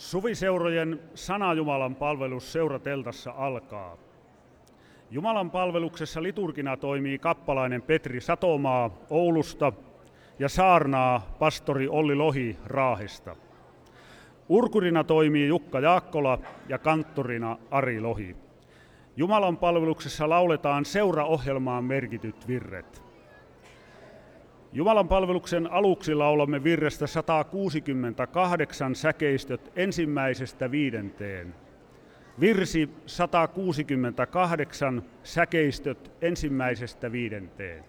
Suviseurojen Sana-Jumalan palvelus seurateltassa alkaa. Jumalan palveluksessa liturgina toimii kappalainen Petri Satomaa Oulusta ja saarnaa pastori Olli Lohi Raahesta. Urkurina toimii Jukka Jaakkola ja kanttorina Ari Lohi. Jumalan palveluksessa lauletaan seuraohjelmaan merkityt virret. Jumalan palveluksen aluksi laulamme virrestä 168 säkeistöt 1–5. Virsi 168 säkeistöt 1–5.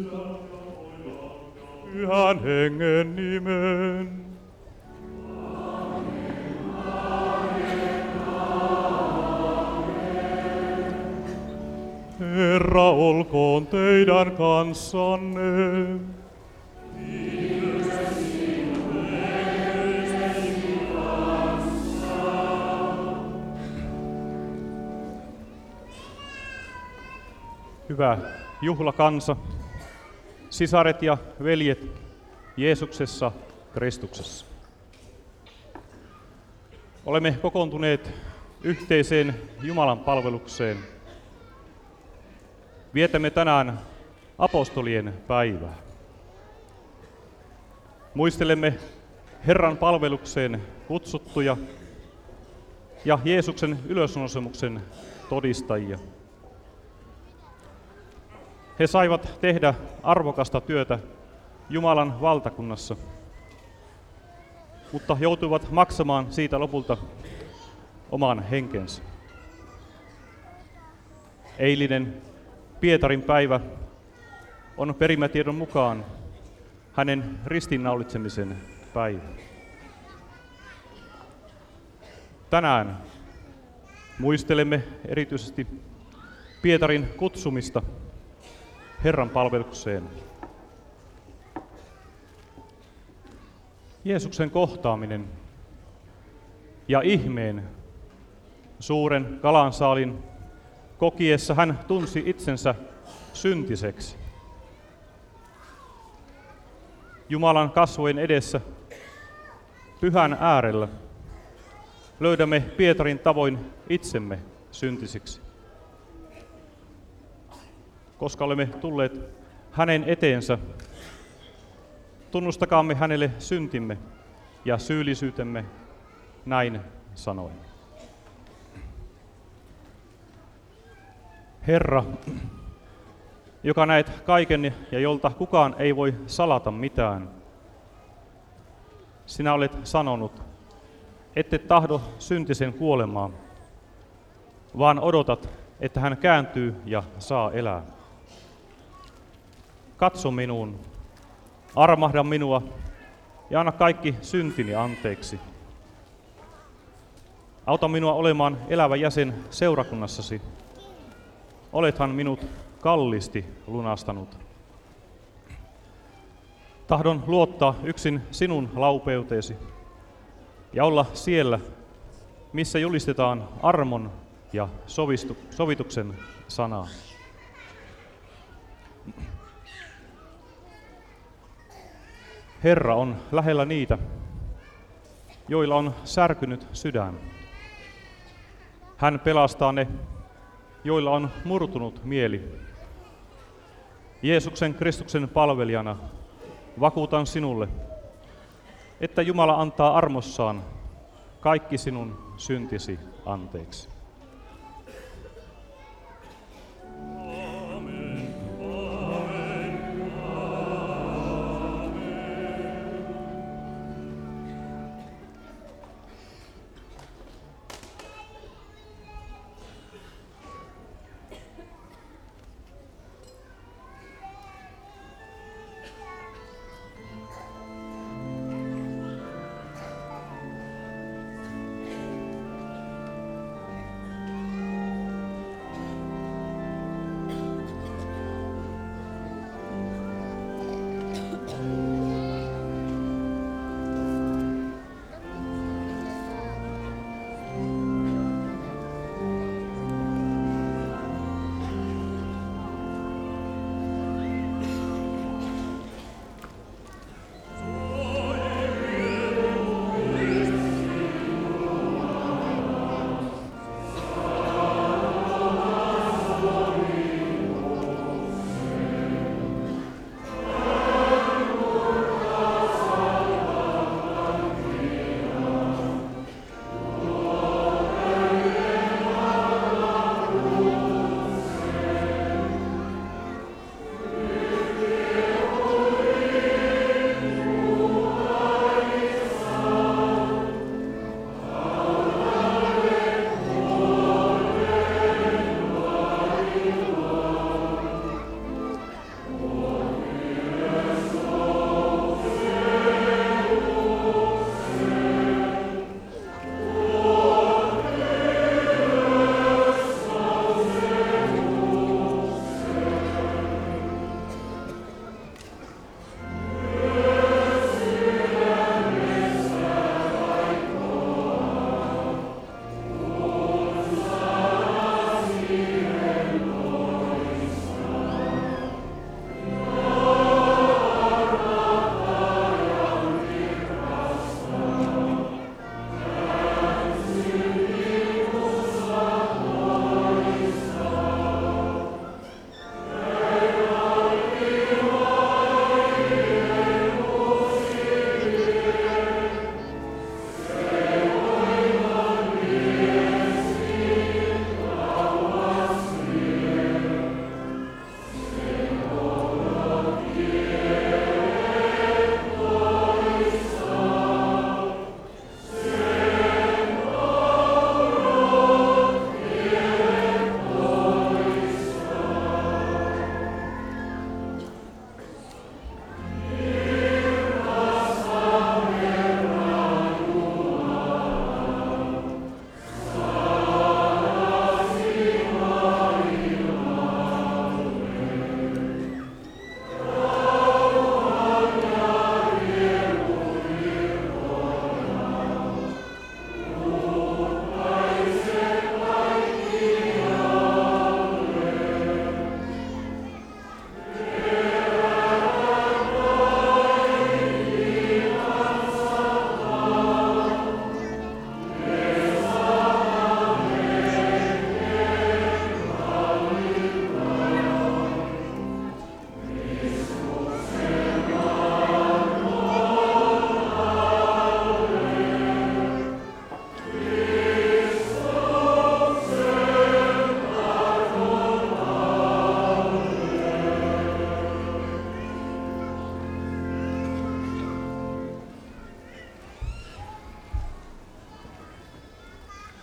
Pyhän Hengen nimen. Herra olkoon teidän kanssanne. Hyvä juhlakansa, sisaret ja veljet Jeesuksessa Kristuksessa. Olemme kokoontuneet yhteiseen Jumalan palvelukseen. Vietämme tänään apostolien päivää. Muistelemme Herran palvelukseen kutsuttuja ja Jeesuksen ylösnousemuksen todistajia. He saivat tehdä arvokasta työtä Jumalan valtakunnassa, mutta joutuivat maksamaan siitä lopulta oman henkensä. Eilinen Pietarin päivä on perimätiedon mukaan hänen ristiinnaulitsemisen päivä. Tänään muistelemme erityisesti Pietarin kutsumista Herran palvelukseen. Jeesuksen kohtaaminen ja ihmeen suuren kalansaalin kokiessa hän tunsi itsensä syntiseksi. Jumalan kasvojen edessä, pyhän äärellä, löydämme Pietarin tavoin itsemme syntisiksi. Koska olemme tulleet hänen eteensä, tunnustakaamme hänelle syntimme ja syyllisyytemme näin sanoen. Herra, joka näet kaiken ja jolta kukaan ei voi salata mitään, sinä olet sanonut, ette tahdo syntisen kuolemaa, vaan odotat, että hän kääntyy ja saa elää. Katso minuun, armahda minua ja anna kaikki syntini anteeksi. Auta minua olemaan elävä jäsen seurakunnassasi. Olethan minut kalliisti lunastanut. Tahdon luottaa yksin sinun laupeuteesi ja olla siellä, missä julistetaan armon ja sovituksen sanaa. Herra on lähellä niitä, joilla on särkynyt sydän. Hän pelastaa ne, joilla on murtunut mieli. Jeesuksen Kristuksen palvelijana vakuutan sinulle, että Jumala antaa armossaan kaikki sinun syntisi anteeksi.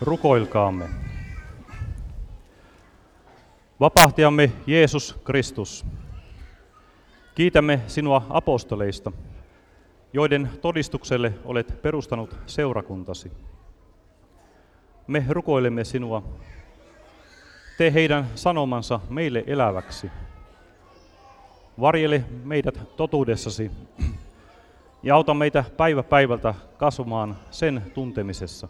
Rukoilkaamme. Vapahtajamme Jeesus Kristus, kiitämme sinua apostoleista, joiden todistukselle olet perustanut seurakuntasi. Me rukoilemme sinua, tee heidän sanomansa meille eläväksi. Varjele meidät totuudessasi ja auta meitä päivä päivältä kasvamaan sen tuntemisessa.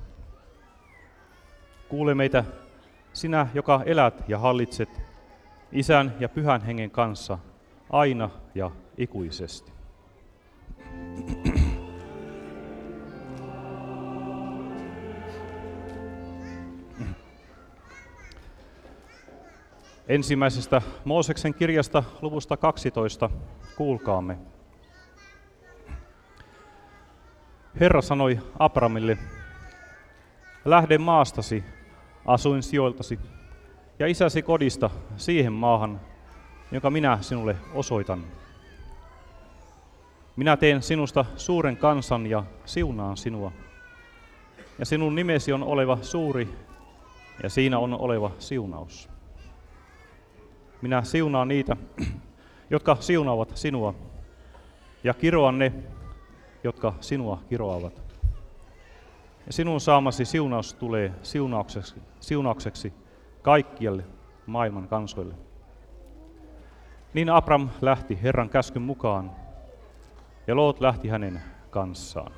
Kuule meitä, sinä, joka elät ja hallitset Isän ja Pyhän Hengen kanssa aina ja ikuisesti. Ensimmäisestä Mooseksen kirjasta luvusta 12 kuulkaamme. Herra sanoi Abramille, lähde maastasi, asuinsijoiltasi ja isäsi kodista siihen maahan, jonka minä sinulle osoitan. Minä teen sinusta suuren kansan ja siunaan sinua. Ja sinun nimesi on oleva suuri ja siinä on oleva siunaus. Minä siunaan niitä, jotka siunaavat sinua, ja kiroan ne, jotka sinua kiroavat. Ja sinun saamasi siunaus tulee siunaukseksi kaikkialle maailman kansoille. Niin Abram lähti Herran käskyn mukaan, ja Loot lähti hänen kanssaan.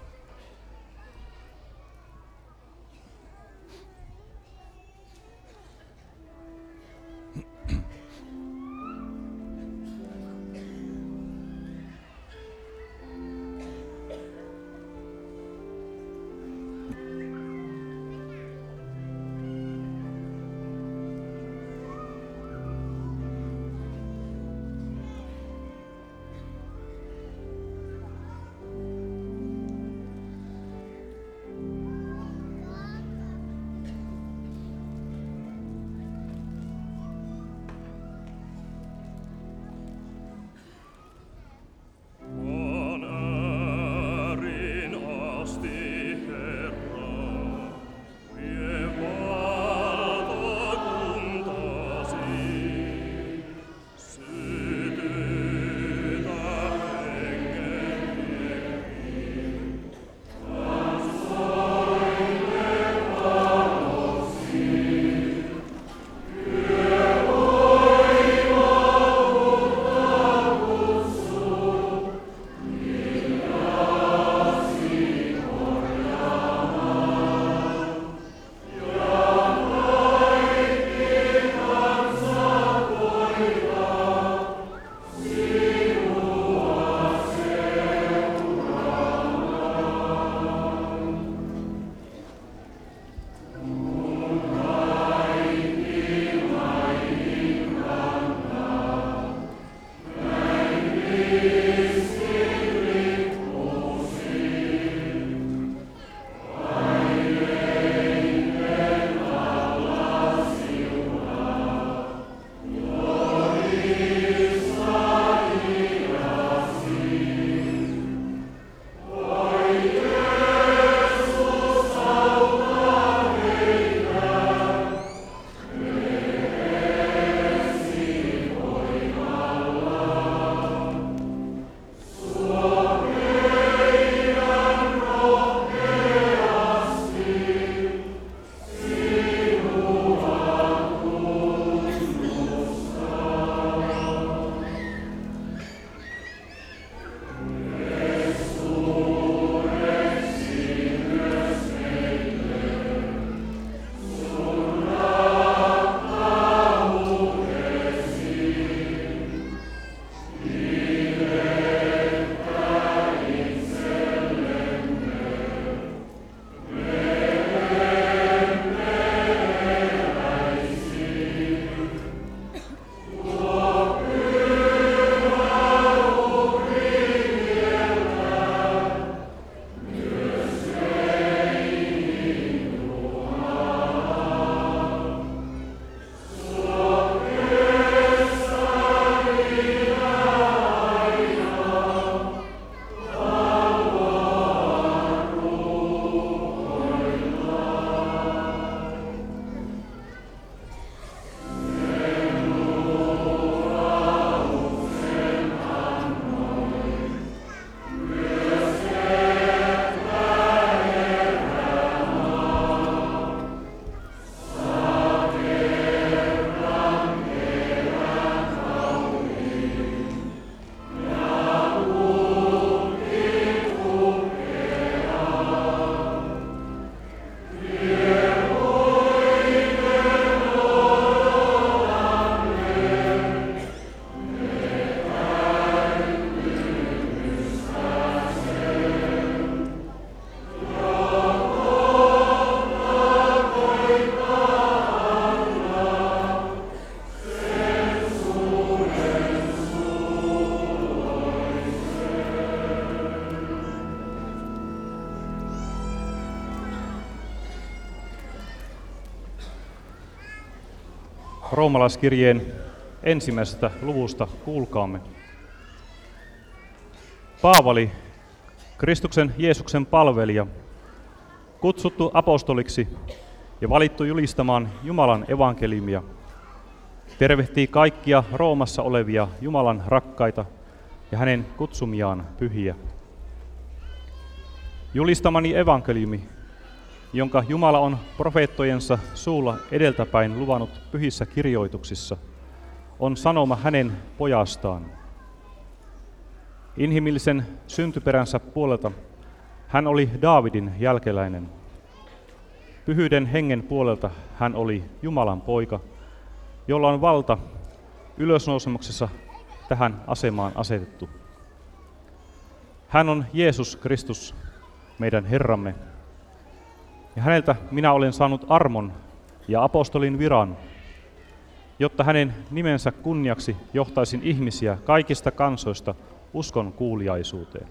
roomalaiskirjeen 1. luvusta kuulkaamme. Paavali, Kristuksen Jeesuksen palvelija, kutsuttu apostoliksi ja valittu julistamaan Jumalan evankeliumia, tervehtii kaikkia Roomassa olevia Jumalan rakkaita ja hänen kutsumiaan pyhiä. Julistamani evankeliumi, jonka Jumala on profeettojensa suulla edeltäpäin luvannut pyhissä kirjoituksissa, on sanoma hänen pojastaan. Inhimillisen syntyperänsä puolelta hän oli Daavidin jälkeläinen. Pyhyyden hengen puolelta hän oli Jumalan poika, jolla on valta ylösnousemuksessa tähän asemaan asetettu. Hän on Jeesus Kristus, meidän Herramme, ja häneltä minä olen saanut armon ja apostolin viran, jotta hänen nimensä kunniaksi johtaisin ihmisiä kaikista kansoista uskon kuuliaisuuteen.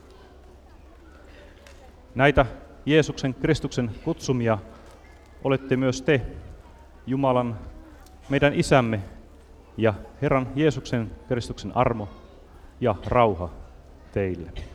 Näitä Jeesuksen Kristuksen kutsumia olette myös te, Jumalan, meidän Isämme ja Herran Jeesuksen Kristuksen armo ja rauha teille.